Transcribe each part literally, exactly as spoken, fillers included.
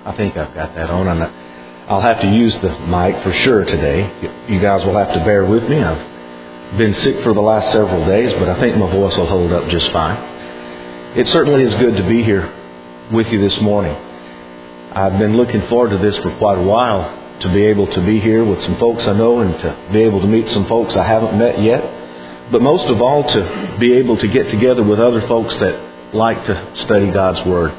I think I've got that on. I'm not, I'll have to use the mic for sure today. You guys will have to bear with me. I've been sick for the last several days, but I think my voice will hold up just fine. It certainly is good to be here with you this morning. I've been looking forward to this for quite a while, to be able to be here with some folks I know and to be able to meet some folks I haven't met yet. But most of all, to be able to get together with other folks that like to study God's Word.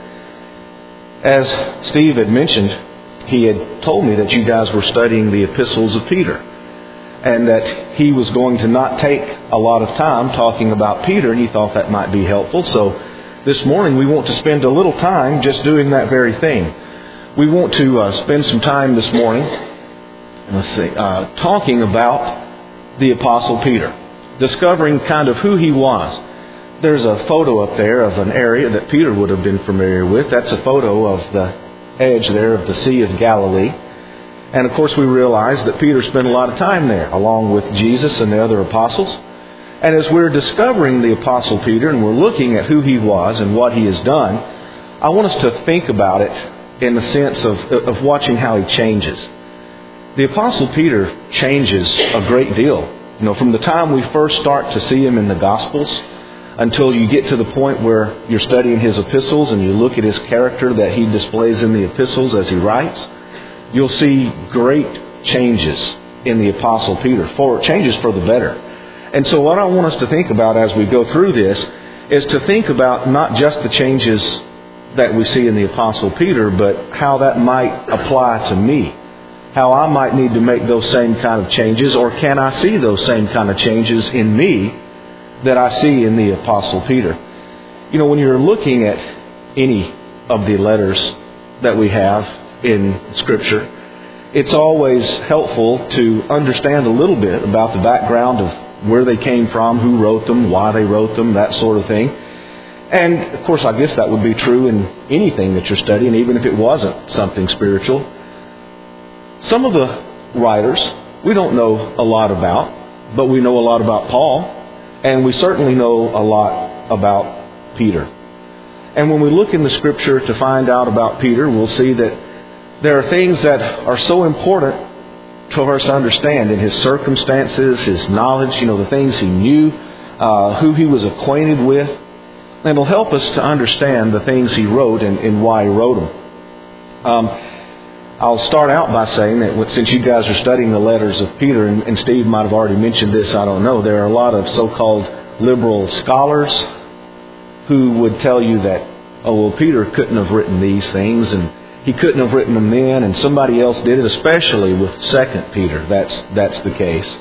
As Steve had mentioned, he had told me that you guys were studying the epistles of Peter, and that he was going to not take a lot of time talking about Peter, and he thought that might be helpful. So this morning we want to spend a little time just doing that very thing. We want to uh, spend some time this morning, let's see, uh, talking about the Apostle Peter, discovering kind of who he was. There's a photo up there of an area that Peter would have been familiar with. That's a photo of the edge there of the Sea of Galilee. And of course we realize that Peter spent a lot of time there, along with Jesus and the other apostles. And as we're discovering the Apostle Peter and we're looking at who he was and what he has done, I want us to think about it in the sense of, of watching how he changes. The Apostle Peter changes a great deal. You know, from the time we first start to see him in the Gospels until you get to the point where you're studying his epistles and you look at his character that he displays in the epistles as he writes, you'll see great changes in the Apostle Peter, for changes for the better. And so what I want us to think about as we go through this is to think about not just the changes that we see in the Apostle Peter, but how that might apply to me. How I might need to make those same kind of changes, or can I see those same kind of changes in me that I see in the Apostle Peter. You know, when you're looking at any of the letters that we have in Scripture, it's always helpful to understand a little bit about the background of where they came from, who wrote them, why they wrote them, that sort of thing. And, of course, I guess that would be true in anything that you're studying, even if it wasn't something spiritual. Some of the writers we don't know a lot about, but we know a lot about Paul. And we certainly know a lot about Peter. And when we look in the Scripture to find out about Peter, we'll see that there are things that are so important for us to understand in his circumstances, his knowledge, you know, the things he knew, uh, who he was acquainted with. And it'll help us to understand the things he wrote and, and why he wrote them. Um, I'll start out by saying that since you guys are studying the letters of Peter, and, and Steve might have already mentioned this, I don't know, there are a lot of so-called liberal scholars who would tell you that, oh, well, Peter couldn't have written these things, and he couldn't have written them then, and somebody else did it, especially with Second Peter. That's that's the case.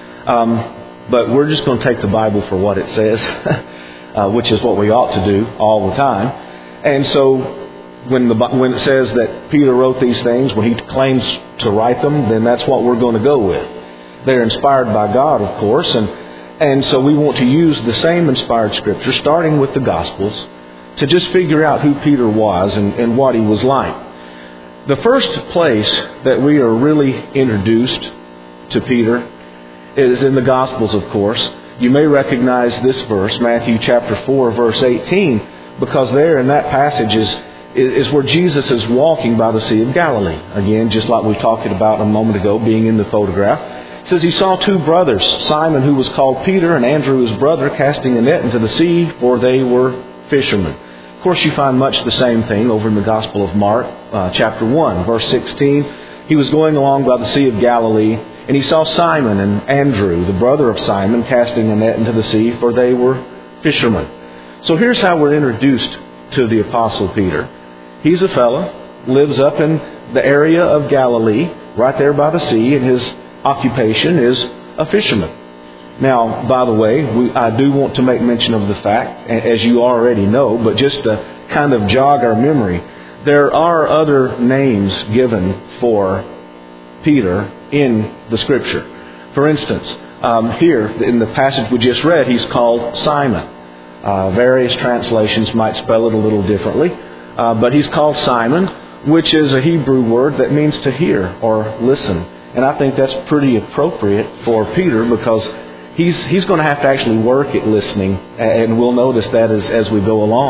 Um, but we're just going to take the Bible for what it says, uh, which is what we ought to do all the time. And so When the when it says that Peter wrote these things, when he claims to write them, then that's what we're going to go with. They're inspired by God, of course, and and so we want to use the same inspired Scripture, starting with the Gospels, to just figure out who Peter was and, and what he was like. The first place that we are really introduced to Peter is in the Gospels, of course. You may recognize this verse, Matthew chapter four, verse eighteen, because there in that passage is is where Jesus is walking by the Sea of Galilee. Again, just like we talked about a moment ago, being in the photograph. It says he saw two brothers, Simon, who was called Peter, and Andrew, his brother, casting a net into the sea, for they were fishermen. Of course, you find much the same thing over in the Gospel of Mark, uh, chapter one, verse sixteen. He was going along by the Sea of Galilee, and he saw Simon and Andrew, the brother of Simon, casting a net into the sea, for they were fishermen. So here's how we're introduced to the Apostle Peter. He's a fella, lives up in the area of Galilee, right there by the sea, and his occupation is a fisherman. Now, by the way, we, I do want to make mention of the fact, as you already know, but just to kind of jog our memory, there are other names given for Peter in the Scripture. For instance, um, here in the passage we just read, he's called Simon. Uh, various translations might spell it a little differently. Uh, but he's called Simon, which is a Hebrew word that means to hear or listen. And I think that's pretty appropriate for Peter, because he's he's going to have to actually work at listening, and we'll notice that as, as we go along.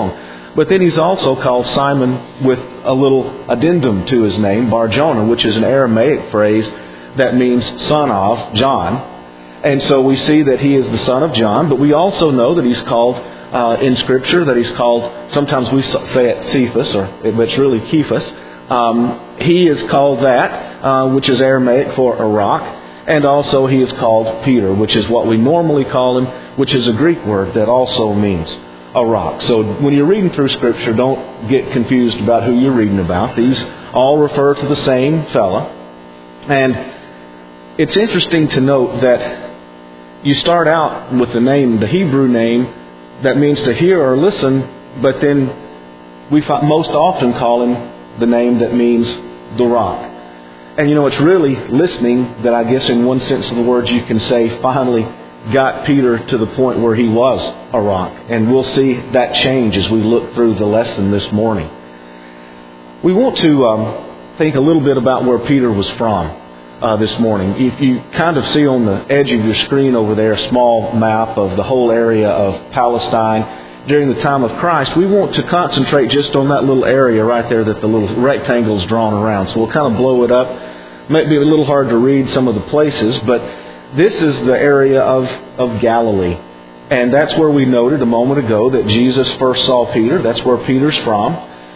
But then he's also called Simon with a little addendum to his name, Bar-Jonah, which is an Aramaic phrase that means son of John. And so we see that he is the son of John, but we also know that he's called uh, in Scripture, that he's called, sometimes we say it Cephas, or but it's really Kephas. Um, he is called that, uh, which is Aramaic for a rock. And also he is called Peter, which is what we normally call him, which is a Greek word that also means a rock. So when you're reading through Scripture, don't get confused about who you're reading about. These all refer to the same fella. And it's interesting to note that you start out with the name, the Hebrew name, that means to hear or listen, but then we most often call him the name that means the rock. And you know, it's really listening that I guess in one sense of the words you can say finally got Peter to the point where he was a rock. And we'll see that change as we look through the lesson this morning. We want to um, think a little bit about where Peter was from uh, this morning. If you kind of see on the edge of your screen over there a small map of the whole area of Palestine during the time of Christ, we want to concentrate just on that little area right there that the little rectangle is drawn around. So we'll kind of blow it up. Might be a little hard to read some of the places, but this is the area of, of Galilee. And that's where we noted a moment ago that Jesus first saw Peter. That's where Peter's from.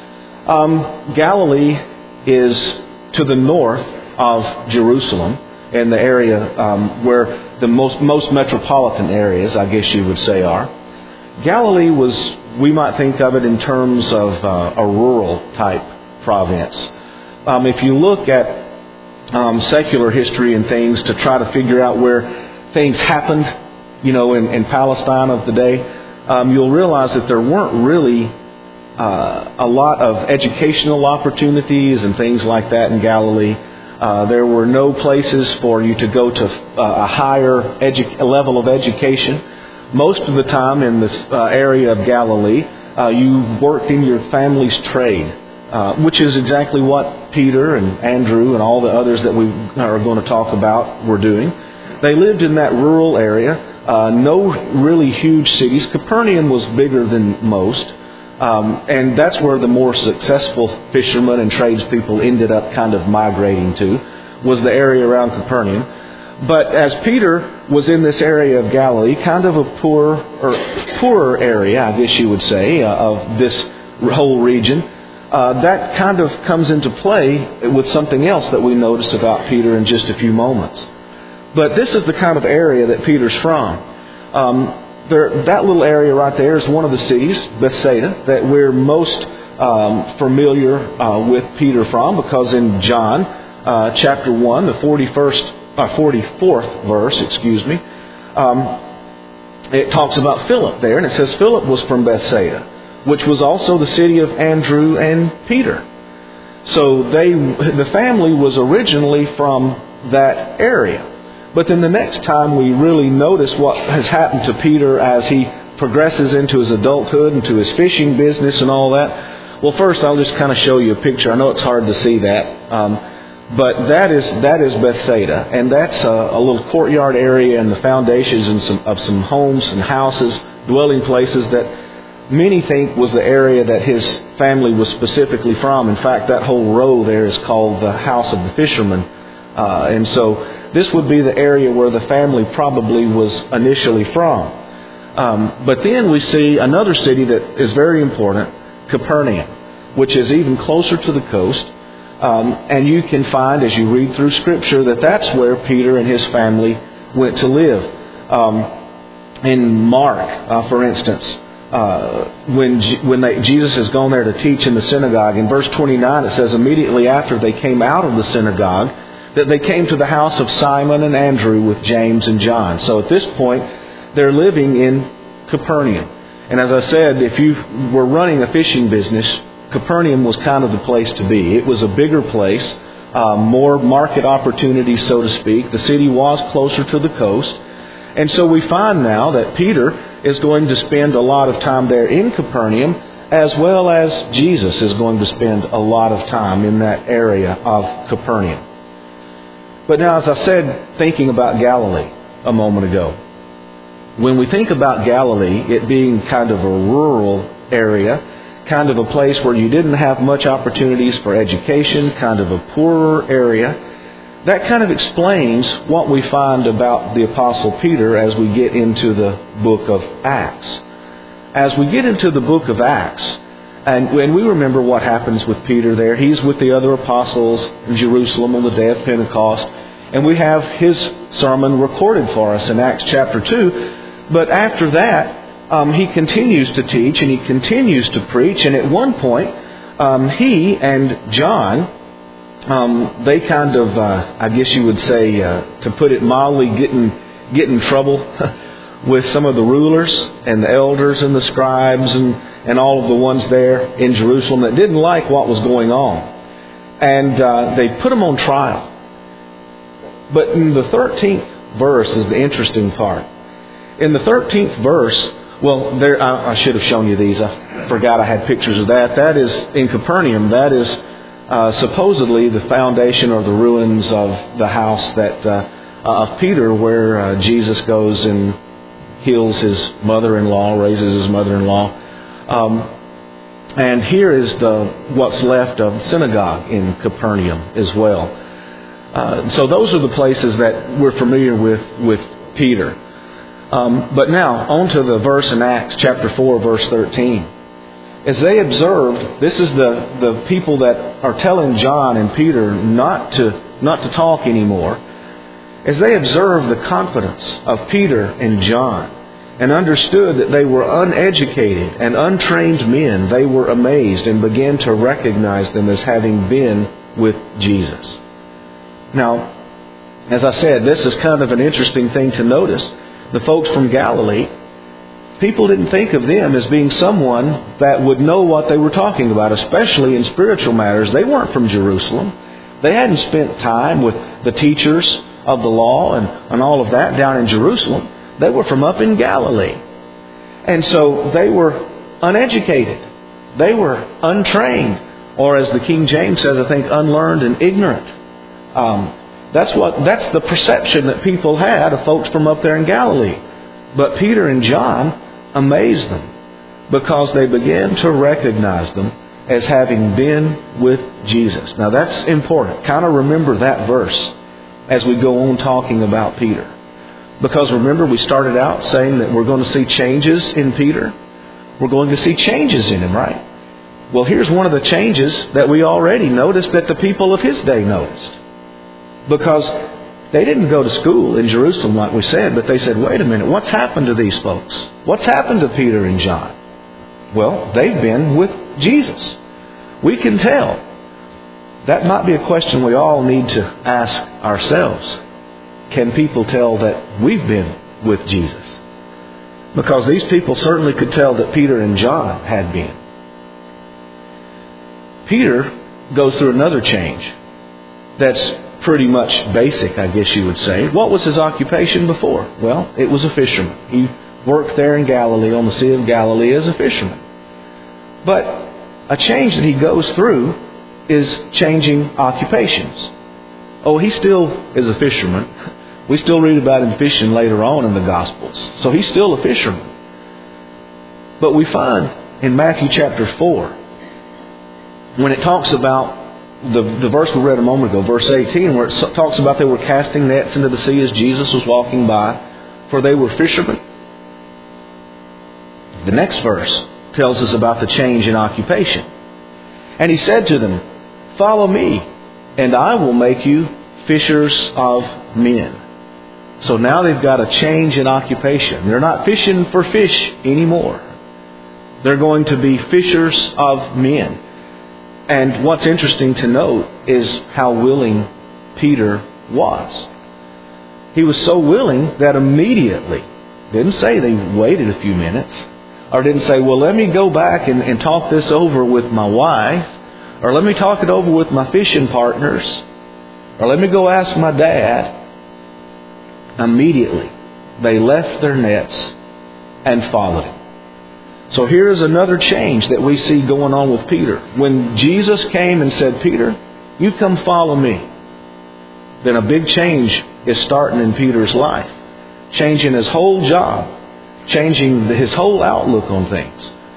Um, Galilee is to the north of Jerusalem, in the area um, where the most, most metropolitan areas, I guess you would say, are. Galilee was, we might think of it in terms of uh, a rural type province. Um, if you look at Um, secular history and things to try to figure out where things happened, you know, in, in Palestine of the day, um, you'll realize that there weren't really uh, a lot of educational opportunities and things like that in Galilee. Uh, there were no places for you to go to uh, a higher edu- level of education. Most of the time in this uh, area of Galilee, uh, you worked in your family's trade. Uh, which is exactly what Peter and Andrew and all the others that we are going to talk about were doing. They lived in that rural area, uh, no really huge cities. Capernaum was bigger than most, um, and that's where the more successful fishermen and tradespeople ended up kind of migrating to, was the area around Capernaum. But as Peter was in this area of Galilee, kind of a poor or poorer area, I guess you would say, uh, of this whole region, Uh, that kind of comes into play with something else that we notice about Peter in just a few moments. But this is the kind of area that Peter's from. Um, there, that little area right there is one of the cities, Bethsaida, that we're most um, familiar uh, with Peter from, because in John uh, chapter one, the forty-first, uh, forty-fourth verse, excuse me, um, it talks about Philip there, and it says Philip was from Bethsaida, which was also the city of Andrew and Peter. So they, the family was originally from that area. But then the next time we really notice what has happened to Peter as he progresses into his adulthood, into his fishing business and all that. Well, first I'll just kind of show you a picture. I know it's hard to see that. Um, but that is that is Bethsaida. And that's a, a little courtyard area and the foundations and some, of some homes and houses, dwelling places that many think was the area that his family was specifically from. In fact, that whole row there is called the House of the Fishermen. Uh, and so this would be the area where the family probably was initially from. Um, but then we see another city that is very important, Capernaum, which is even closer to the coast. Um, and you can find, as you read through Scripture, that that's where Peter and his family went to live. Um, in Mark, uh, for instance, Uh, when when they, Jesus has gone there to teach in the synagogue, in verse twenty-nine it says, immediately after they came out of the synagogue, that they came to the house of Simon and Andrew with James and John. So at this point, they're living in Capernaum. And as I said, if you were running a fishing business, Capernaum was kind of the place to be. It was a bigger place, uh, more market opportunities, so to speak. The city was closer to the coast. And so we find now that Peter is going to spend a lot of time there in Capernaum, as well as Jesus is going to spend a lot of time in that area of Capernaum. But now, as I said, thinking about Galilee a moment ago, when we think about Galilee, it being kind of a rural area, kind of a place where you didn't have much opportunities for education, kind of a poorer area. That kind of explains what we find about the Apostle Peter as we get into the book of Acts. As we get into the book of Acts, and when we remember what happens with Peter there, he's with the other apostles in Jerusalem on the day of Pentecost, and we have his sermon recorded for us in Acts chapter two. But after that, um, he continues to teach and he continues to preach, and at one point, um, he and John, Um, they kind of, uh, I guess you would say, uh, to put it mildly, get in, get in trouble with some of the rulers and the elders and the scribes and, and all of the ones there in Jerusalem that didn't like what was going on. And uh, they put them on trial. But in the thirteenth verse is the interesting part. In the thirteenth verse, well, there I, I should have shown you these. I forgot I had pictures of that. That is in Capernaum. That is Uh, supposedly the foundation or the ruins of the house that uh, of Peter, where uh, Jesus goes and heals his mother-in-law, raises his mother-in-law. Um, and here is the what's left of the synagogue in Capernaum as well. Uh, so those are the places that we're familiar with with Peter. Um, but now, on to the verse in Acts chapter four, verse thirteen. As they observed, this is the, the people that are telling John and Peter not to not to talk anymore. As they observed the confidence of Peter and John and understood that they were uneducated and untrained men, they were amazed and began to recognize them as having been with Jesus. Now, as I said, this is kind of an interesting thing to notice. The folks from Galilee, people didn't think of them as being someone that would know what they were talking about, especially in spiritual matters. They weren't from Jerusalem. They hadn't spent time with the teachers of the law and, and all of that down in Jerusalem. They were from up in Galilee. And so they were uneducated. They were untrained. Or as the King James says, I think, unlearned and ignorant. Um, that's what that's the perception that people had of folks from up there in Galilee. But Peter and John amazed them because they began to recognize them as having been with Jesus. Now that's important. Kind of remember that verse as we go on talking about Peter. Because remember, we started out saying that we're going to see changes in Peter. We're going to see changes in him, right? Well, here's one of the changes that we already noticed that the people of his day noticed. Because they didn't go to school in Jerusalem like we said, but they said, wait a minute, what's happened to these folks? What's happened to Peter and John? Well, they've been with Jesus. We can tell. That might be a question we all need to ask ourselves. Can people tell that we've been with Jesus? Because these people certainly could tell that Peter and John had been. Peter goes through another change that's pretty much basic, I guess you would say. What was his occupation before? Well, it was a fisherman. He worked there in Galilee, on the Sea of Galilee, as a fisherman. But a change that he goes through is changing occupations. Oh, he still is a fisherman. We still read about him fishing later on in the Gospels. So he's still a fisherman. But we find in Matthew chapter four, when it talks about The, the verse we read a moment ago, verse eighteen, where it talks about they were casting nets into the sea as Jesus was walking by, for they were fishermen. The next verse tells us about the change in occupation. And he said to them, follow me, and I will make you fishers of men. So now they've got a change in occupation. They're not fishing for fish anymore. They're going to be fishers of men. And what's interesting to note is how willing Peter was. He was so willing that immediately, didn't say they waited a few minutes, or didn't say, well, let me go back and, and talk this over with my wife, or let me talk it over with my fishing partners, or let me go ask my dad. Immediately, they left their nets and followed him. So here is another change that we see going on with Peter. When Jesus came and said, Peter, you come follow me, then a big change is starting in Peter's life. Changing his whole job. Changing his whole outlook on things.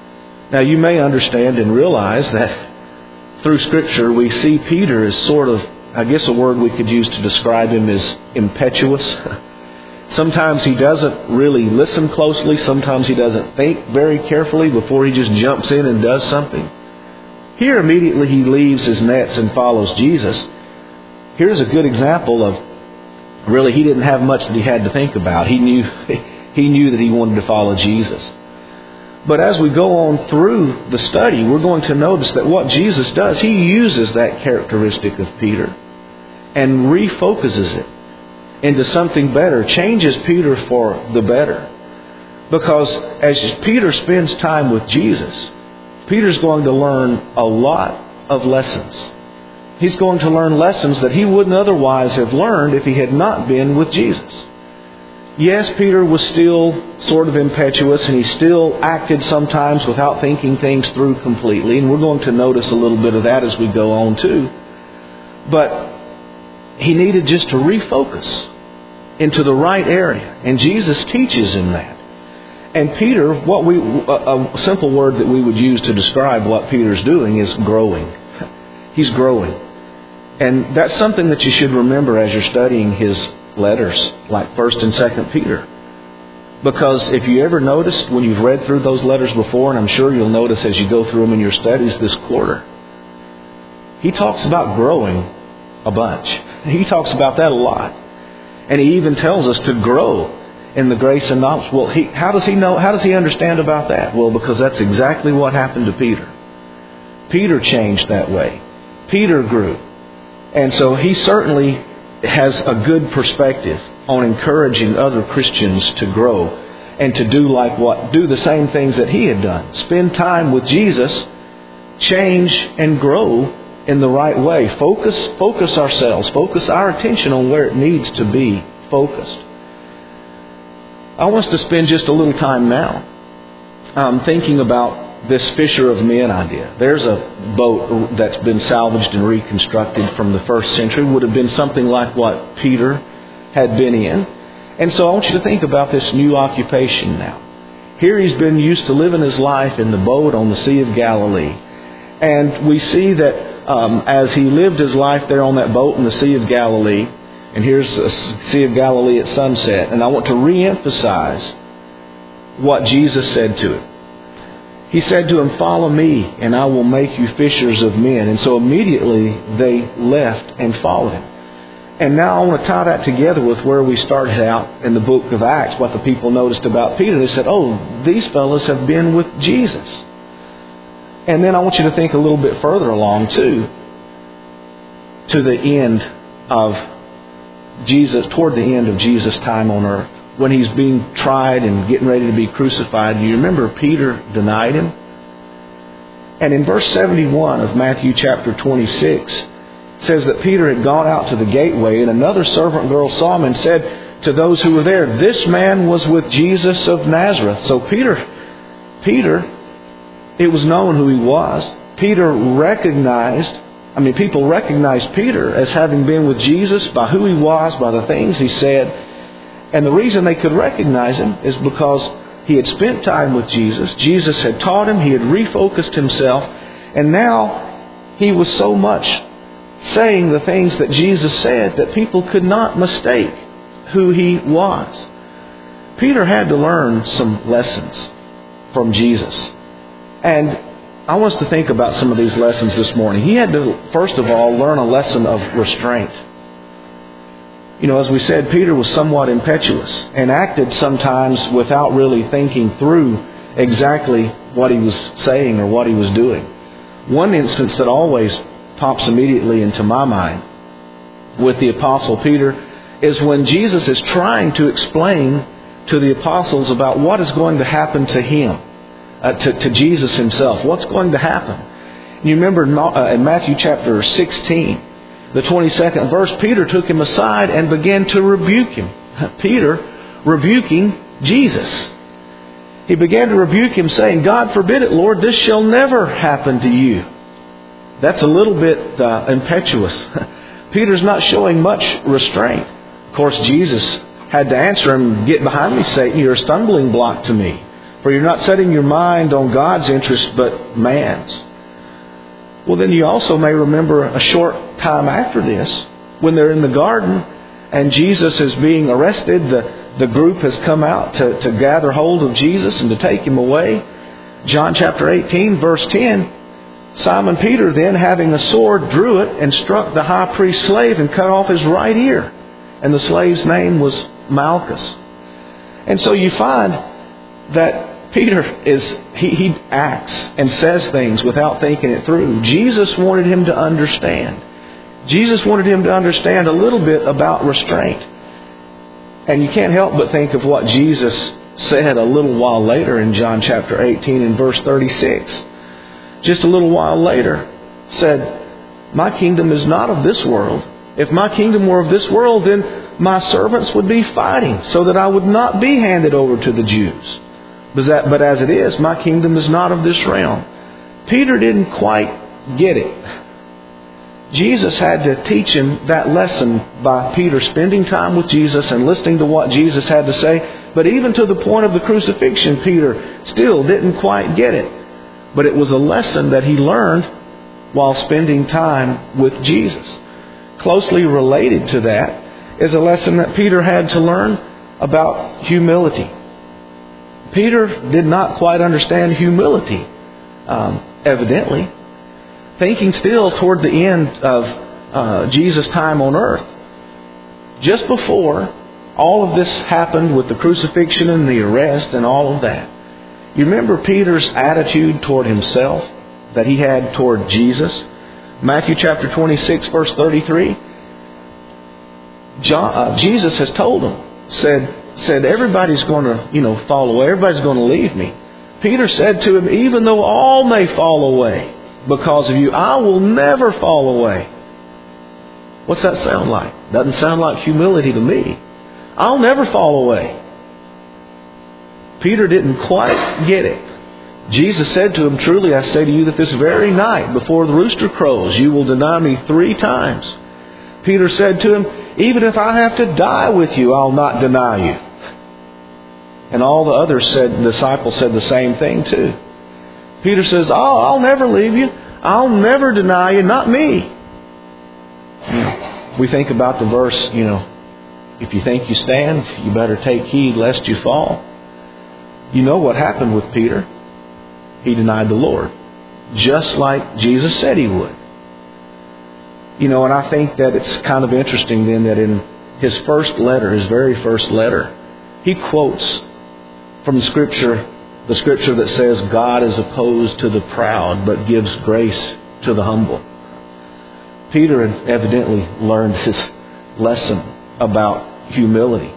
Now you may understand and realize that through Scripture we see Peter as sort of, I guess a word we could use to describe him is impetuous. Sometimes he doesn't really listen closely. Sometimes he doesn't think very carefully before he just jumps in and does something. Here immediately he leaves his nets and follows Jesus. Here's a good example of really he didn't have much that he had to think about. He knew he knew that he wanted to follow Jesus. But as we go on through the study, we're going to notice that what Jesus does, he uses that characteristic of Peter and refocuses it into something better, changes Peter for the better. Because as Peter spends time with Jesus, Peter's going to learn a lot of lessons. He's going to learn lessons that he wouldn't otherwise have learned if he had not been with Jesus. Yes, Peter was still sort of impetuous, and he still acted sometimes without thinking things through completely, and we're going to notice a little bit of that as we go on too. But he needed just to refocus into the right area, and Jesus teaches him that. And Peter, what we a, a simple word that we would use to describe what Peter's doing is growing. He's growing. And that's something that you should remember as you're studying his letters, like First and Second Peter. Because if you ever noticed when you've read through those letters before, and I'm sure you'll notice as you go through them in your studies this quarter, he talks about growing a bunch. He talks about that a lot. And he even tells us to grow in the grace and knowledge. Well, he, how does he know? How does he understand about that? Well, because that's exactly what happened to Peter. Peter changed that way. Peter grew. And so he certainly has a good perspective on encouraging other Christians to grow and to do like what? Do the same things that he had done. Spend time with Jesus, change and grow in the right way. Focus, focus ourselves. Focus our attention on where it needs to be focused. I want us to spend just a little time now um, thinking about this fisher of men idea. There's a boat that's been salvaged and reconstructed from the first century. Would have been something like what Peter had been in. And so I want you to think about this new occupation now. Here he's been used to living his life in the boat on the Sea of Galilee. And we see that um, as he lived his life there on that boat in the Sea of Galilee, and here's the Sea of Galilee at sunset, and I want to re-emphasize what Jesus said to him. He said to him, "Follow me, and I will make you fishers of men." And so immediately they left and followed him. And now I want to tie that together with where we started out in the book of Acts, what the people noticed about Peter. They said, "Oh, these fellows have been with Jesus." And then I want you to think a little bit further along too, to the end of Jesus, toward the end of Jesus' time on earth, when he's being tried and getting ready to be crucified. You remember Peter denied him? And in verse seventy-one of Matthew chapter twenty-six, it says that Peter had gone out to the gateway, and another servant girl saw him and said to those who were there, "This man was with Jesus of Nazareth." So Peter, Peter, it was known who he was. Peter recognized, I mean, people recognized Peter as having been with Jesus by who he was, by the things he said. And the reason they could recognize him is because he had spent time with Jesus. Jesus had taught him. He had refocused himself. And now he was so much saying the things that Jesus said that people could not mistake who he was. Peter had to learn some lessons from Jesus. And I want us to think about some of these lessons this morning. He had to, first of all, learn a lesson of restraint. You know, as we said, Peter was somewhat impetuous and acted sometimes without really thinking through exactly what he was saying or what he was doing. One instance that always pops immediately into my mind with the Apostle Peter is when Jesus is trying to explain to the apostles about what is going to happen to him, uh, to, to Jesus himself. What's going to happen? You remember in Matthew chapter sixteen, the twenty-second verse, Peter took him aside and began to rebuke him. Peter rebuking Jesus. He began to rebuke him, saying, "God forbid it, Lord, this shall never happen to you." That's a little bit uh, impetuous. Peter's not showing much restraint. Of course, Jesus had to answer him, "Get behind me, Satan, you're a stumbling block to me. For For you're not setting your mind on God's interest, but man's. Well, then you also may remember a short time after this, when they're in the garden and Jesus is being arrested, the, the group has come out to, to gather hold of Jesus and to take him away. John chapter eighteen, verse ten, Simon Peter then, having a sword, drew it and struck the high priest's slave and cut off his right ear. And the slave's name was Malchus. And so you find that Peter is, he, he acts and says things without thinking it through. Jesus wanted him to understand. Jesus wanted him to understand a little bit about restraint. And you can't help but think of what Jesus said a little while later in John chapter eighteen and verse thirty-six. Just a little while later, said, my kingdom is not of this world. If my kingdom were of this world, then my servants would be fighting so that I would not be handed over to the Jews. But as it is, my kingdom is not of this realm. Peter didn't quite get it. Jesus had to teach him that lesson by Peter spending time with Jesus and listening to what Jesus had to say. But even to the point of the crucifixion, Peter still didn't quite get it. But it was a lesson that he learned while spending time with Jesus. Closely related to that is a lesson that Peter had to learn about humility. Peter did not quite understand humility, um, evidently. Thinking still toward the end of uh, Jesus' time on earth. Just before all of this happened with the crucifixion and the arrest and all of that. You remember Peter's attitude toward himself that he had toward Jesus? Matthew chapter twenty-six, verse thirty-three. John, uh, Jesus has told him, said, said everybody's going to, you know, fall away. Everybody's going to leave me. Peter said to him, even though all may fall away because of you, I will never fall away. What's that sound like? Doesn't sound like humility to me. I'll never fall away. Peter didn't quite get it. Jesus said to him, truly I say to you that this very night before the rooster crows, you will deny me three times. Peter said to him, even if I have to die with you, I'll not deny you. And all the others said, the disciples said the same thing too. Peter says, oh, I'll never leave you. I'll never deny you, not me. You know, we think about the verse, you know, if you think you stand, you better take heed lest you fall. You know what happened with Peter. He denied the Lord, just like Jesus said he would. You know, and I think that it's kind of interesting then that in his first letter, his very first letter, he quotes from Scripture, the Scripture that says, God is opposed to the proud, but gives grace to the humble. Peter had evidently learned his lesson about humility.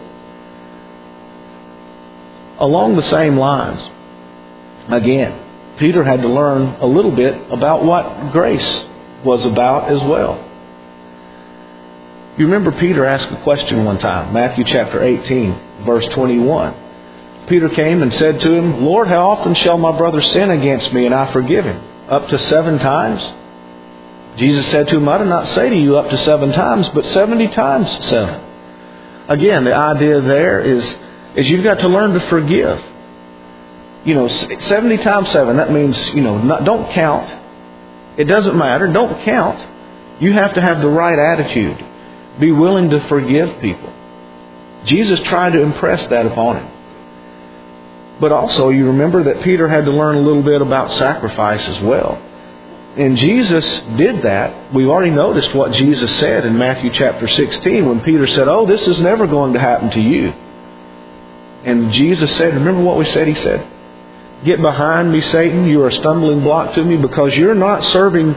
Along the same lines, again, Peter had to learn a little bit about what grace was about as well. You remember Peter asked a question one time, Matthew chapter eighteen, verse twenty-one. Peter came and said to him, Lord, how often shall my brother sin against me and I forgive him? Up to seven times? Jesus said to him, I do not say to you up to seven times, but seventy times seven. Again, the idea there is, is you've got to learn to forgive. You know, seventy times seven, that means, you know, not, don't count. It doesn't matter. Don't count. You have to have the right attitude. Be willing to forgive people. Jesus tried to impress that upon him. But also, you remember that Peter had to learn a little bit about sacrifice as well. And Jesus did that. We've already noticed what Jesus said in Matthew chapter sixteen when Peter said, oh, this is never going to happen to you. And Jesus said, remember what we said? He said, get behind me, Satan. You are a stumbling block to me because you're not serving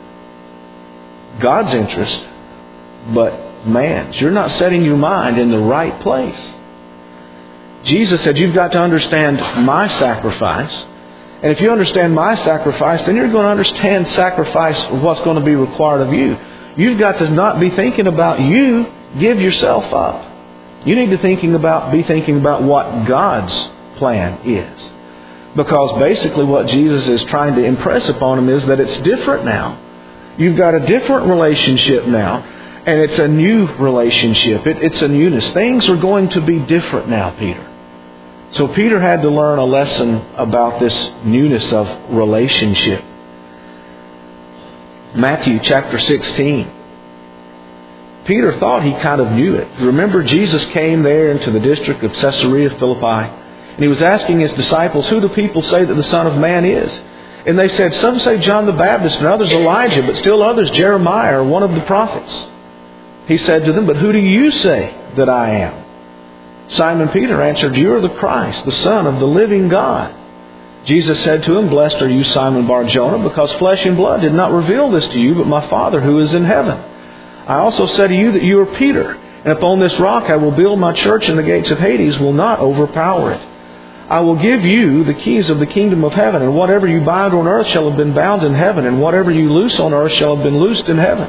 God's interest, but man's. You're not setting your mind in the right place. Jesus said, you've got to understand my sacrifice. And if you understand my sacrifice, then you're going to understand sacrifice of what's going to be required of you. You've got to not be thinking about you. Give yourself up. You need to thinking about be thinking about what God's plan is. Because basically what Jesus is trying to impress upon him is that it's different now. You've got a different relationship now. And it's a new relationship. It, it's a newness. Things are going to be different now, Peter. So Peter had to learn a lesson about this newness of relationship. Matthew chapter sixteen. Peter thought he kind of knew it. Remember, Jesus came there into the district of Caesarea Philippi, and he was asking his disciples, who do people say that the Son of Man is? And they said, some say John the Baptist, and others Elijah, but still others Jeremiah or one of the prophets. He said to them, but who do you say that I am? Simon Peter answered, you are the Christ, the Son of the living God. Jesus said to him, blessed are you, Simon Bar-Jonah, because flesh and blood did not reveal this to you, but my Father who is in heaven. I also say to you that you are Peter, and upon this rock I will build my church, and the gates of Hades will not overpower it. I will give you the keys of the kingdom of heaven, and whatever you bind on earth shall have been bound in heaven, and whatever you loose on earth shall have been loosed in heaven.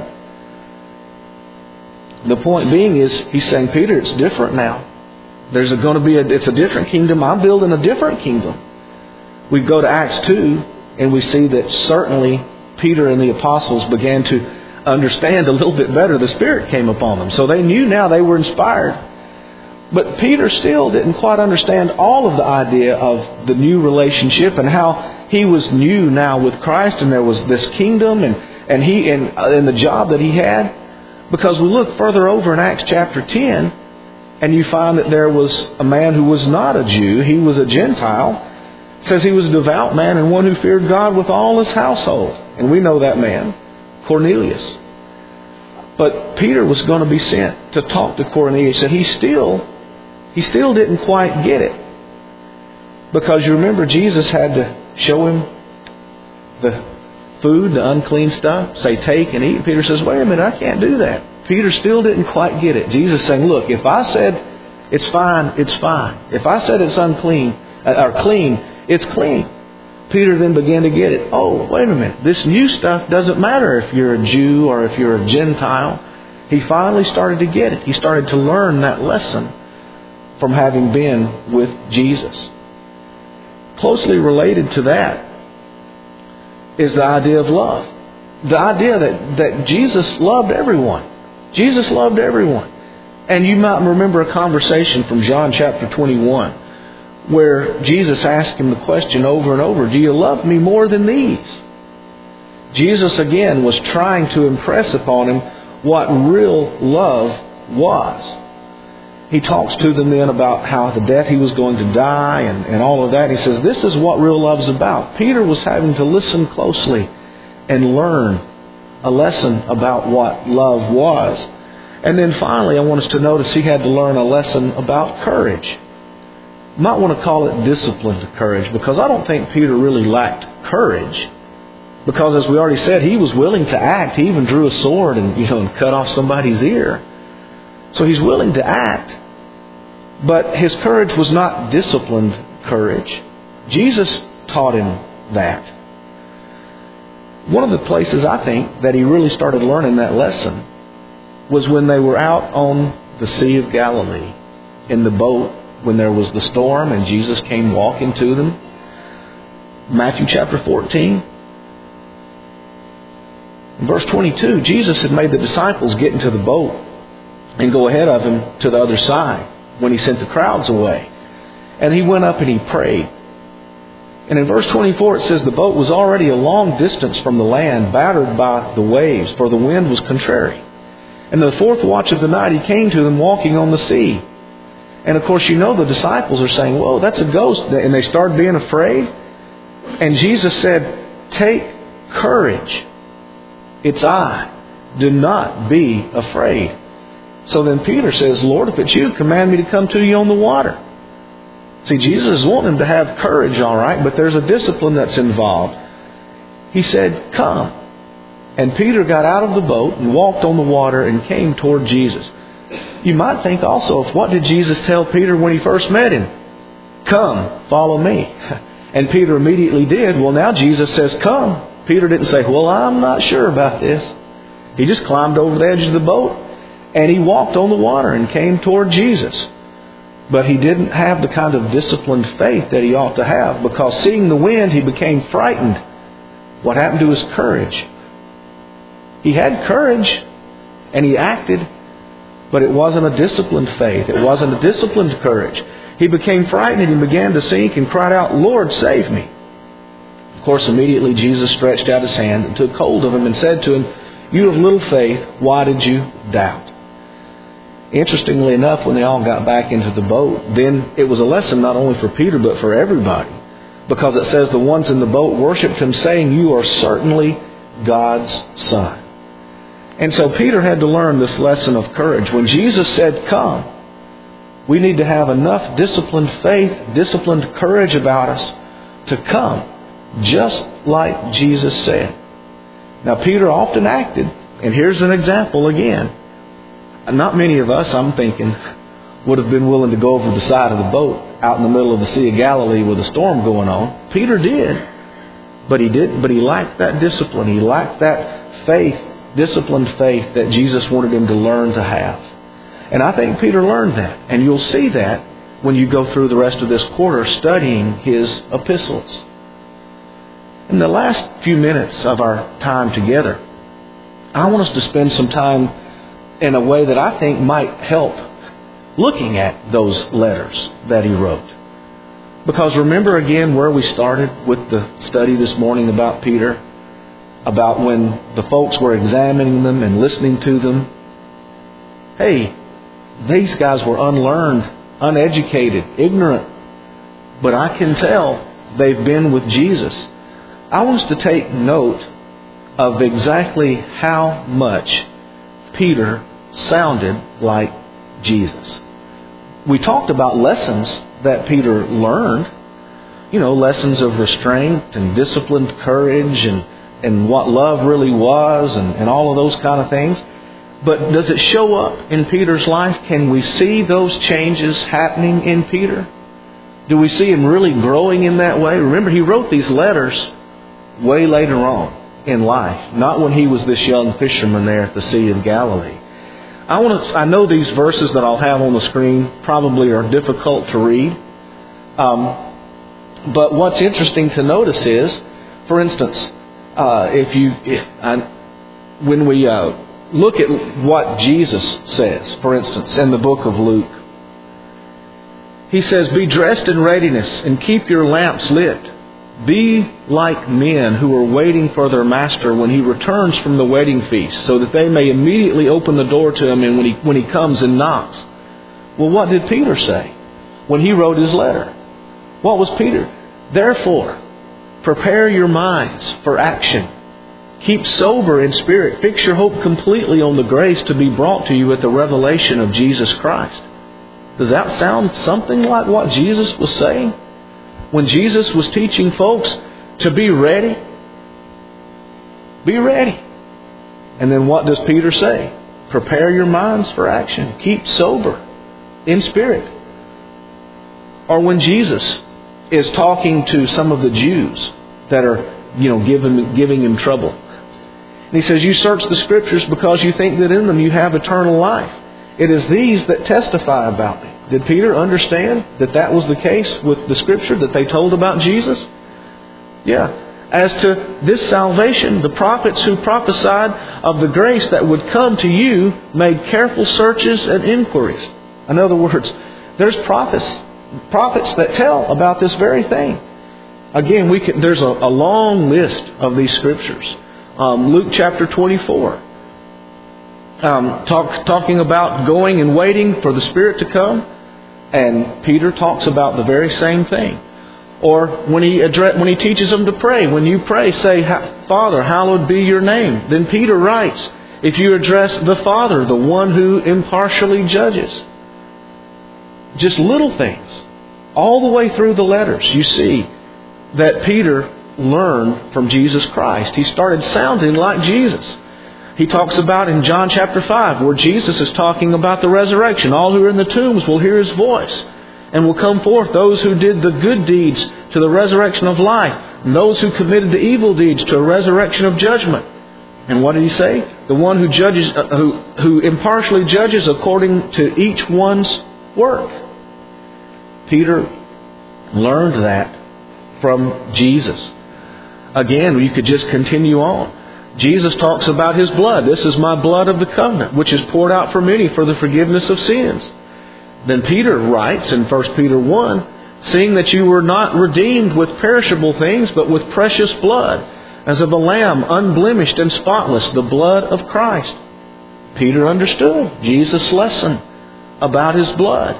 The point being is, he's saying, Peter, it's different now. There's a, going to be a, it's a different kingdom. I'm building a different kingdom. We go to Acts two, and we see that certainly Peter and the apostles began to understand a little bit better. The Spirit came upon them. So they knew now they were inspired. But Peter still didn't quite understand all of the idea of the new relationship and how he was new now with Christ, and there was this kingdom and, and he and, and the job that he had. Because we look further over in Acts chapter ten, and you find that there was a man who was not a Jew. He was a Gentile. It says he was a devout man and one who feared God with all his household. And we know that man, Cornelius. But Peter was going to be sent to talk to Cornelius, and he still, he still didn't quite get it. Because you remember, Jesus had to show him the food, the unclean stuff, say take and eat. Peter says, wait a minute, I can't do that. Peter still didn't quite get it. Jesus saying, look, if I said it's fine, it's fine. If I said it's unclean, or clean, it's clean. Peter then began to get it. Oh, wait a minute. This new stuff doesn't matter if you're a Jew or if you're a Gentile. He finally started to get it. He started to learn that lesson from having been with Jesus. Closely related to that is the idea of love. The idea that, that Jesus loved everyone. Jesus loved everyone. And you might remember a conversation from John chapter twenty-one where Jesus asked him the question over and over, do you love me more than these? Jesus again was trying to impress upon him what real love was. He talks to them then about how the death he was going to die and, and all of that. He says, this is what real love's about. Peter was having to listen closely and learn a lesson about what love was. And then finally, I want us to notice he had to learn a lesson about courage. You might want to call it disciplined courage, because I don't think Peter really lacked courage. Because as we already said, he was willing to act. He even drew a sword and, you know, and cut off somebody's ear. So he's willing to act. But his courage was not disciplined courage. Jesus taught him that. One of the places I think that he really started learning that lesson was when they were out on the Sea of Galilee in the boat when there was the storm and Jesus came walking to them. Matthew chapter fourteen. In verse twenty-two, Jesus had made the disciples get into the boat and go ahead of him to the other side when he sent the crowds away. And he went up and he prayed. And in verse twenty-four it says the boat was already a long distance from the land, battered by the waves, for the wind was contrary. And the fourth watch of the night he came to them walking on the sea. And of course you know the disciples are saying, whoa, that's a ghost. And they started being afraid. And Jesus said, take courage. It's I. Do not be afraid. So then Peter says, Lord, if it's you, command me to come to you on the water. See, Jesus is wanting him to have courage, all right, but there's a discipline that's involved. He said, come. And Peter got out of the boat and walked on the water and came toward Jesus. You might think also, what did Jesus tell Peter when he first met him? Come, follow me. And Peter immediately did. Well, now Jesus says, come. Peter didn't say, well, I'm not sure about this. He just climbed over the edge of the boat and he walked on the water and came toward Jesus. But he didn't have the kind of disciplined faith that he ought to have, because seeing the wind, he became frightened. What happened to his courage? He had courage and he acted, but it wasn't a disciplined faith. It wasn't a disciplined courage. He became frightened and he began to sink and cried out, "Lord, save me." Of course, immediately Jesus stretched out his hand and took hold of him and said to him, "You of little faith, why did you doubt?" Interestingly enough, when they all got back into the boat, then it was a lesson not only for Peter but for everybody. Because it says the ones in the boat worshipped him, saying, "You are certainly God's Son." And so Peter had to learn this lesson of courage. When Jesus said, "Come," we need to have enough disciplined faith, disciplined courage about us to come, just like Jesus said. Now, Peter often acted, and here's an example again. Not many of us, I'm thinking, would have been willing to go over the side of the boat out in the middle of the Sea of Galilee with a storm going on. Peter did, but he did, but he lacked that discipline. He lacked that faith, disciplined faith that Jesus wanted him to learn to have. And I think Peter learned that, and you'll see that when you go through the rest of this quarter studying his epistles. In the last few minutes of our time together, I want us to spend some time in a way that I think might help looking at those letters that he wrote. Because remember again where we started with the study this morning about Peter, about when the folks were examining them and listening to them. Hey, these guys were unlearned, uneducated, ignorant, but I can tell they've been with Jesus. I want us to take note of exactly how much Peter sounded like Jesus. We talked about lessons that Peter learned. You know, lessons of restraint and disciplined courage and, and what love really was and, and all of those kind of things. But does it show up in Peter's life? Can we see those changes happening in Peter? Do we see him really growing in that way? Remember, he wrote these letters way later on in life, not when he was this young fisherman there at the Sea of Galilee. I want to. I know these verses that I'll have on the screen probably are difficult to read. Um, but what's interesting to notice is, for instance, uh, if you, if, I, when we uh, look at what Jesus says, for instance, in the book of Luke, he says, "Be dressed in readiness and keep your lamps lit. Be like men who are waiting for their master when he returns from the wedding feast, so that they may immediately open the door to him and when he, when he comes and knocks." Well, what did Peter say when he wrote his letter? What was Peter? "Therefore, prepare your minds for action. Keep sober in spirit. Fix your hope completely on the grace to be brought to you at the revelation of Jesus Christ." Does that sound something like what Jesus was saying? When Jesus was teaching folks to be ready, be ready. And then what does Peter say? Prepare your minds for action. Keep sober in spirit. Or when Jesus is talking to some of the Jews that are, you know, giving, giving him trouble. And he says, "You search the Scriptures because you think that in them you have eternal life. It is these that testify about me." Did Peter understand that that was the case with the Scripture that they told about Jesus? Yeah. As to this salvation, the prophets who prophesied of the grace that would come to you made careful searches and inquiries. In other words, there's prophets, prophets that tell about this very thing. Again, we can, there's a, a long list of these Scriptures. Um, Luke chapter twenty-four. Um, talk, talking about going and waiting for the Spirit to come. And Peter talks about the very same thing. Or when he address, when he teaches them to pray, when you pray, say, "Father, hallowed be your name." Then Peter writes, if you address the Father, the one who impartially judges. Just little things. All the way through the letters, you see that Peter learned from Jesus Christ. He started sounding like Jesus. He talks about in John chapter five, where Jesus is talking about the resurrection. All who are in the tombs will hear His voice and will come forth. Those who did the good deeds to the resurrection of life, and those who committed the evil deeds to a resurrection of judgment. And what did He say? The one who judges, uh, who, who impartially judges according to each one's work. Peter learned that from Jesus. Again, you could just continue on. Jesus talks about His blood. "This is my blood of the covenant, which is poured out for many for the forgiveness of sins." Then Peter writes in First Peter one, seeing that you were not redeemed with perishable things, but with precious blood, as of a lamb unblemished and spotless, the blood of Christ. Peter understood Jesus' lesson about His blood.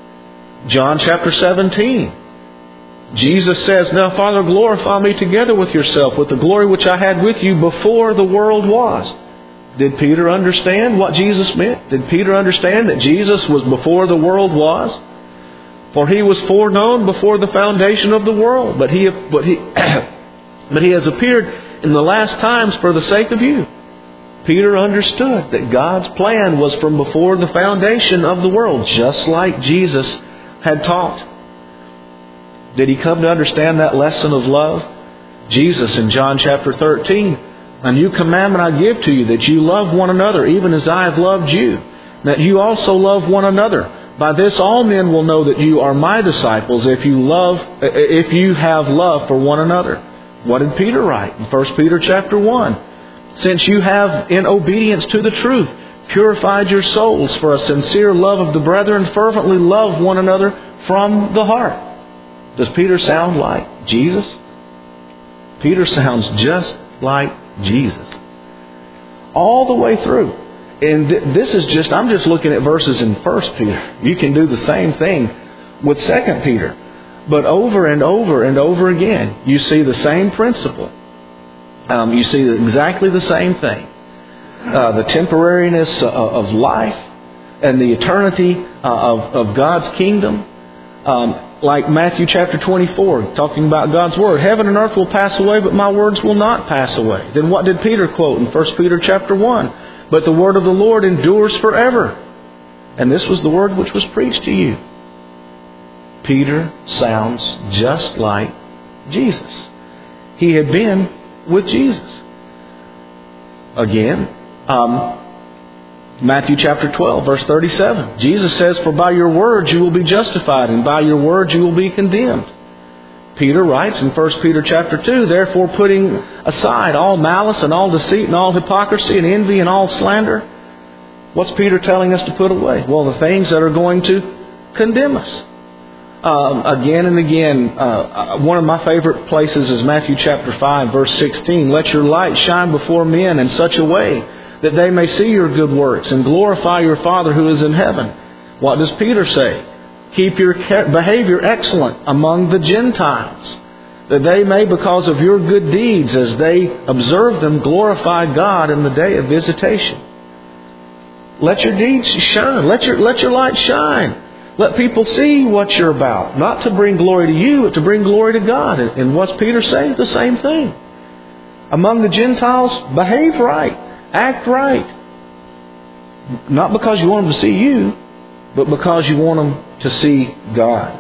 John chapter seventeen. Jesus says, now Father, glorify me together with yourself, with the glory which I had with you before the world was. Did Peter understand what Jesus meant? Did Peter understand that Jesus was before the world was? For He was foreknown before the foundation of the world, but He, but He, but He has appeared in the last times for the sake of you. Peter understood that God's plan was from before the foundation of the world, just like Jesus had taught. Did he come to understand that lesson of love? Jesus in John chapter thirteen, a new commandment I give to you, that you love one another, even as I have loved you, that you also love one another. By this all men will know that you are my disciples, if you love, if you have love for one another. What did Peter write in First Peter chapter one? Since you have, in obedience to the truth, purified your souls for a sincere love of the brethren, fervently love one another from the heart. Does Peter sound like Jesus? Peter sounds just like Jesus. All the way through. And th- this is just, I'm just looking at verses in First Peter. You can do the same thing with Second Peter. But over and over and over again, you see the same principle. Um, you see exactly the same thing. Uh, the temporariness uh, of life and the eternity uh, of, of God's kingdom. Um, like Matthew chapter twenty-four, talking about God's Word. Heaven and earth will pass away, but my words will not pass away. Then what did Peter quote in First Peter chapter one? But the word of the Lord endures forever. And this was the word which was preached to you. Peter sounds just like Jesus. He had been with Jesus. Again, um, Matthew chapter twelve, verse thirty-seven. Jesus says, for by your words you will be justified, and by your words you will be condemned. Peter writes in First Peter chapter two, therefore putting aside all malice and all deceit and all hypocrisy and envy and all slander. What's Peter telling us to put away? Well, the things that are going to condemn us. Um, again and again, uh, one of my favorite places is Matthew chapter five, verse sixteen. Let your light shine before men in such a way that they may see your good works and glorify your Father who is in heaven. What does Peter say? Keep your behavior excellent among the Gentiles, that they may, because of your good deeds, as they observe them, glorify God in the day of visitation. Let your deeds shine. Let your, let your light shine. Let people see what you're about. Not to bring glory to you, but to bring glory to God. And what's Peter saying? The same thing. Among the Gentiles, behave right. Act right. Not because you want them to see you, but because you want them to see God.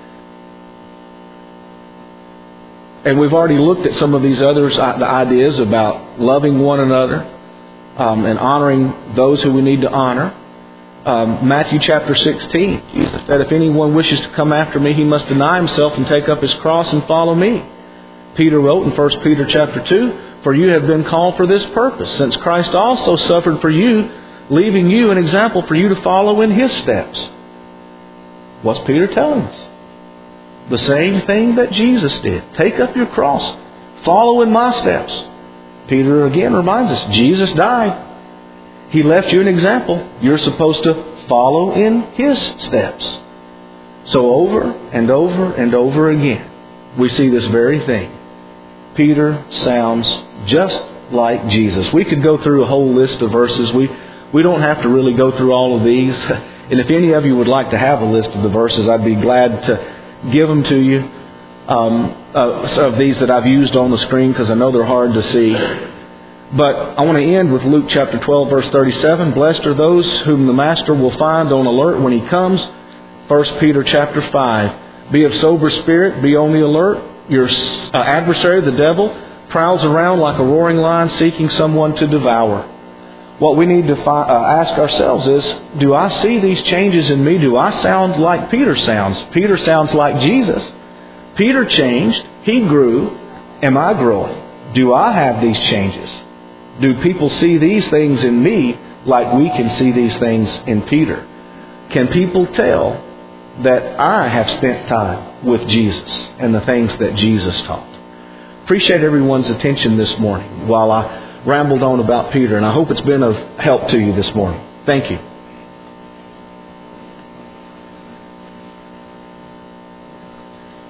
And we've already looked at some of these other ideas about loving one another um, and honoring those who we need to honor. Um, Matthew chapter sixteen, Jesus said, if anyone wishes to come after me, he must deny himself and take up his cross and follow me. Peter wrote in First Peter chapter two, for you have been called for this purpose, since Christ also suffered for you, leaving you an example for you to follow in His steps. What's Peter telling us? The same thing that Jesus did. Take up your cross. Follow in my steps. Peter again reminds us, Jesus died. He left you an example. You're supposed to follow in His steps. So over and over and over again, we see this very thing. Peter sounds just like Jesus. We could go through a whole list of verses. We we don't have to really go through all of these. And if any of you would like to have a list of the verses, I'd be glad to give them to you. Um, uh, some of these that I've used on the screen because I know they're hard to see. But I want to end with Luke chapter twelve, verse thirty-seven. Blessed are those whom the Master will find on alert when He comes. First Peter chapter five. Be of sober spirit. Be on the alert. Your uh, adversary, the devil, prowls around like a roaring lion seeking someone to devour. What we need to fi- uh, ask ourselves is, do I see these changes in me? Do I sound like Peter sounds? Peter sounds like Jesus. Peter changed. He grew. Am I growing? Do I have these changes? Do people see these things in me like we can see these things in Peter? Can people tell that I have spent time with Jesus and the things that Jesus taught? Appreciate everyone's attention this morning while I rambled on about Peter, and I hope it's been of help to you this morning. Thank you.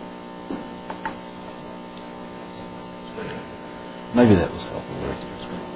Maybe that was helpful.